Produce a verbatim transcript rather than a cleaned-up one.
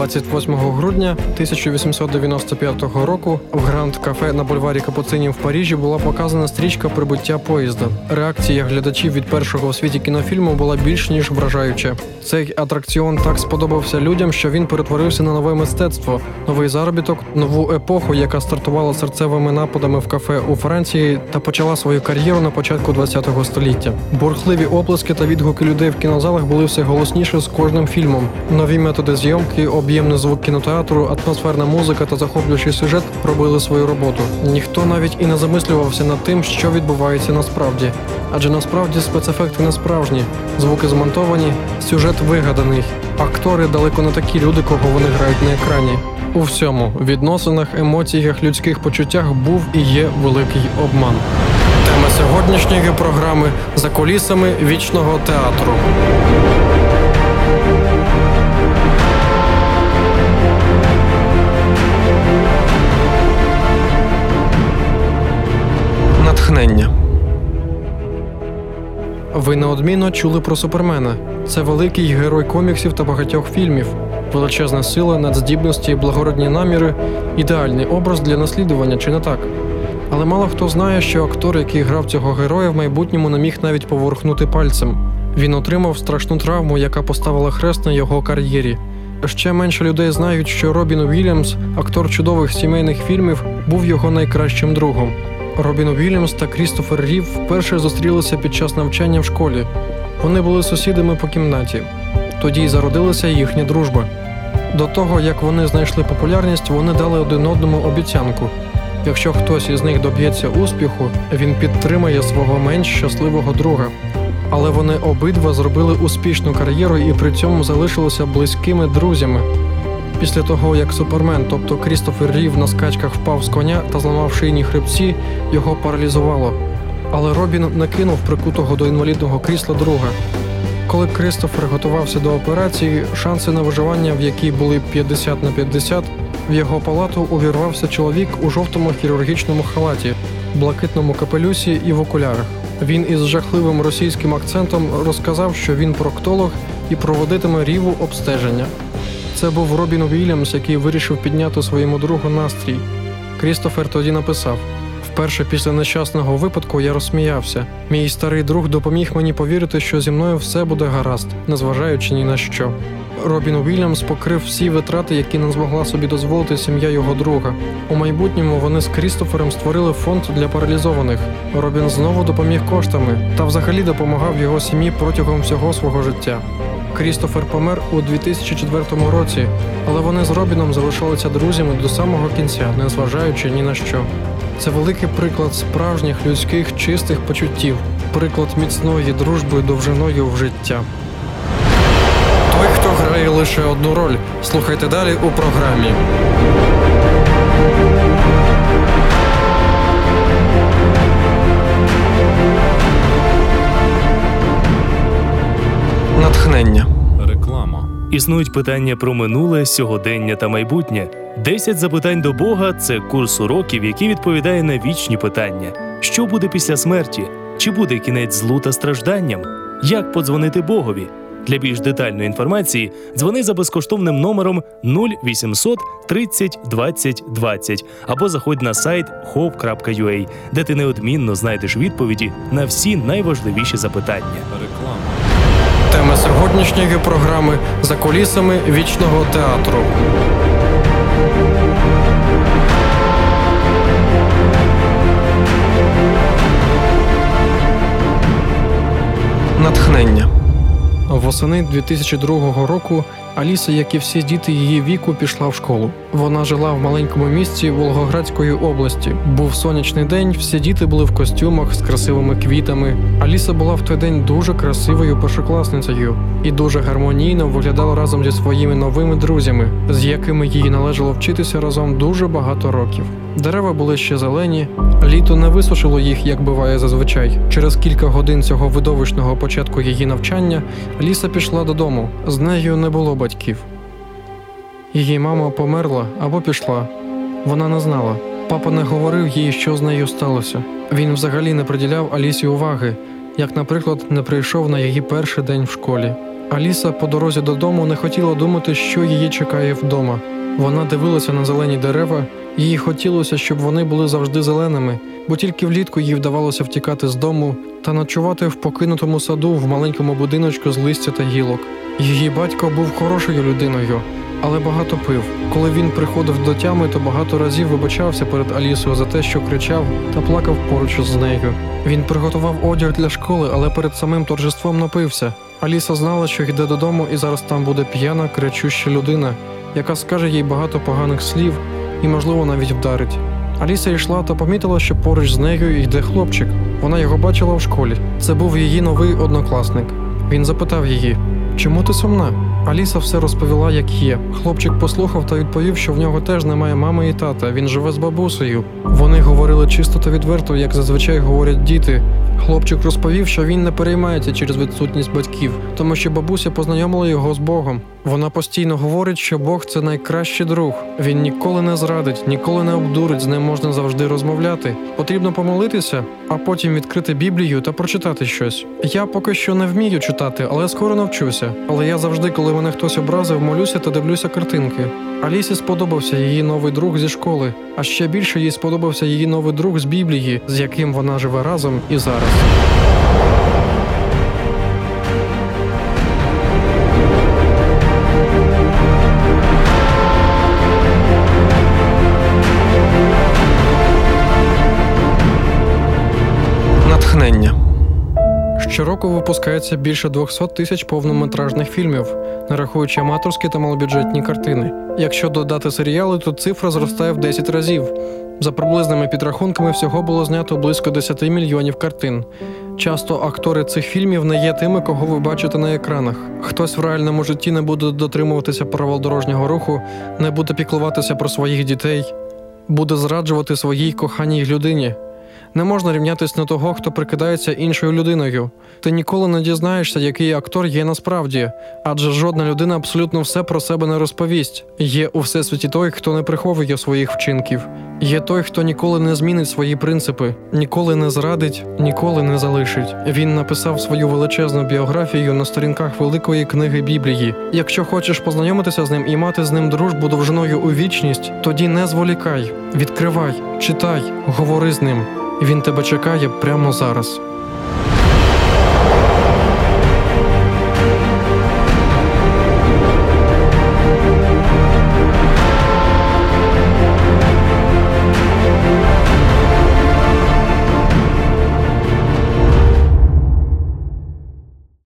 двадцять восьмого грудня тисяча вісімсот дев'яносто п'ятого року в Гранд-кафе на бульварі Капуцинів в Парижі була показана стрічка прибуття поїзда. Реакція глядачів від першого у світі кінофільму була більш ніж вражаюча. Цей атракціон так сподобався людям, що він перетворився на нове мистецтво, новий заробіток, нову епоху, яка стартувала серцевими нападами в кафе у Франції та почала свою кар'єру на початку ХХ століття. Бурхливі оплески та відгуки людей в кінозалах були все голосніше з кожним фільмом. Нові методи зйомки, об'ємний звук кінотеатру, атмосферна музика та захоплюючий сюжет робили свою роботу. Ніхто навіть і не замислювався над тим, що відбувається насправді. Адже насправді спецефекти не справжні, звуки змонтовані, сюжет вигаданий. Актори далеко не такі люди, кого вони грають на екрані. У всьому – відносинах, емоціях, людських почуттях був і є великий обман. Тема сьогоднішньої програми – «За кулісами вічного театру». Натхнення. Ви неодмінно чули про Супермена. Це великий герой коміксів та багатьох фільмів. Величезна сила, надздібності, благородні наміри – ідеальний образ для наслідування, чи не так? Але мало хто знає, що актор, який грав цього героя, в майбутньому не міг навіть поворухнути пальцем. Він отримав страшну травму, яка поставила хрест на його кар'єрі. Ще менше людей знають, що Робін Уільямс, актор чудових сімейних фільмів, був його найкращим другом. Робін Уільямс та Крістофер Рів вперше зустрілися під час навчання в школі. Вони були сусідами по кімнаті. Тоді й зародилася їхня дружба. До того, як вони знайшли популярність, вони дали один одному обіцянку. Якщо хтось із них доб'ється успіху, він підтримає свого менш щасливого друга. Але вони обидва зробили успішну кар'єру і при цьому залишилися близькими друзями. Після того, як Супермен, тобто Крістофер Рів, на скачках впав з коня та зламав шийні хребці, його паралізувало. Але Робін не кинув прикутого до інвалідного крісла друга. Коли Крістофер готувався до операції, шанси на виживання, в якій були п'ятдесят на п'ятдесят, в його палату увірвався чоловік у жовтому хірургічному халаті, блакитному капелюсі і в окулярах. Він із жахливим російським акцентом розказав, що він проктолог і проводитиме Ріву обстеження. Це був Робін Уільямс, який вирішив підняти своєму другу настрій. Крістофер тоді написав: «Вперше після нещасного випадку я розсміявся. Мій старий друг допоміг мені повірити, що зі мною все буде гаразд, незважаючи ні на що». Робін Уільямс покрив всі витрати, які не змогла собі дозволити сім'я його друга. У майбутньому вони з Крістофером створили фонд для паралізованих. Робін знову допоміг коштами та взагалі допомагав його сім'ї протягом всього свого життя. Крістофер помер у дві тисячі четвертому році, але вони з Робіном залишалися друзями до самого кінця, незважаючи ні на що. Це великий приклад справжніх людських чистих почуттів, приклад міцної дружби довжиною в життя. Той, хто грає лише одну роль. Слухайте далі у програмі. Натхнення. Реклама. Існують питання про минуле, сьогодення та майбутнє. десять запитань до Бога – це курс уроків, який відповідає на вічні питання. Що буде після смерті? Чи буде кінець злу та стражданням? Як подзвонити Богові? Для більш детальної інформації дзвони за безкоштовним номером нуль вісімсот тридцять двадцять двадцять або заходь на сайт хоуп крапка ю а, де ти неодмінно знайдеш відповіді на всі найважливіші запитання. Реклама. Тема сьогоднішньої програми – «За кулісами вічного театру». Натхнення. Восени дві тисячі другого року Аліса, як і всі діти її віку, пішла в школу. Вона жила в маленькому місті Волгоградської області. Був сонячний день, всі діти були в костюмах з красивими квітами. Аліса була в той день дуже красивою першокласницею і дуже гармонійно виглядала разом зі своїми новими друзями, з якими їй належало вчитися разом дуже багато років. Дерева були ще зелені, літо не висушило їх, як буває зазвичай. Через кілька годин цього видовищного початку її навчання Аліса пішла додому. З нею не було батьків. Її мама померла або пішла. Вона не знала. Папа не говорив їй, що з нею сталося. Він взагалі не приділяв Алісі уваги, як, наприклад, не прийшов на її перший день в школі. Аліса по дорозі додому не хотіла думати, що її чекає вдома. Вона дивилася на зелені дерева, їй хотілося, щоб вони були завжди зеленими, бо тільки влітку їй вдавалося втікати з дому та ночувати в покинутому саду в маленькому будиночку з листя та гілок. Її батько був хорошою людиною, але багато пив. Коли він приходив до тями, то багато разів вибачався перед Алісою за те, що кричав та плакав поруч з нею. Він приготував одяг для школи, але перед самим торжеством напився. Аліса знала, що йде додому, і зараз там буде п'яна, кричуща людина, яка скаже їй багато поганих слів і, можливо, навіть вдарить. Аліса йшла та помітила, що поруч з нею йде хлопчик. Вона його бачила в школі. Це був її новий однокласник. Він запитав її: «Чому ти сумна?» Аліса все розповіла, як є. Хлопчик послухав та відповів, що в нього теж немає мами і тата, він живе з бабусею. Вони говорили чисто та відверто, як зазвичай говорять діти. Хлопчик розповів, що він не переймається через відсутність батьків, тому що бабуся познайомила його з Богом. Вона постійно говорить, що Бог – це найкращий друг. Він ніколи не зрадить, ніколи не обдурить, з ним можна завжди розмовляти. Потрібно помолитися, а потім відкрити Біблію та прочитати щось. Я поки що не вмію читати, але скоро навчуся. Але я завжди, коли мене хтось образив, молюся та дивлюся картинки. Алісі сподобався її новий друг зі школи, а ще більше їй сподобався її новий друг з Біблії, з яким вона живе разом і зараз. Натхнення. Щороку випускається більше двісті тисяч повнометражних фільмів, не рахуючи аматорські та малобюджетні картини. Якщо додати серіали, то цифра зростає в десять разів. За приблизними підрахунками, всього було знято близько десять мільйонів картин. Часто актори цих фільмів не є тими, кого ви бачите на екранах. Хтось в реальному житті не буде дотримуватися правил дорожнього руху, не буде піклуватися про своїх дітей, буде зраджувати своїй коханій людині. Не можна рівнятись на того, хто прикидається іншою людиною. Ти ніколи не дізнаєшся, який актор є насправді, адже жодна людина абсолютно все про себе не розповість. Є у всесвіті той, хто не приховує своїх вчинків. Є той, хто ніколи не змінить свої принципи, ніколи не зрадить, ніколи не залишить. Він написав свою величезну біографію на сторінках великої книги Біблії. Якщо хочеш познайомитися з ним і мати з ним дружбу довжиною у вічність, тоді не зволікай, відкривай, читай, говори з ним. Він тебе чекає прямо зараз.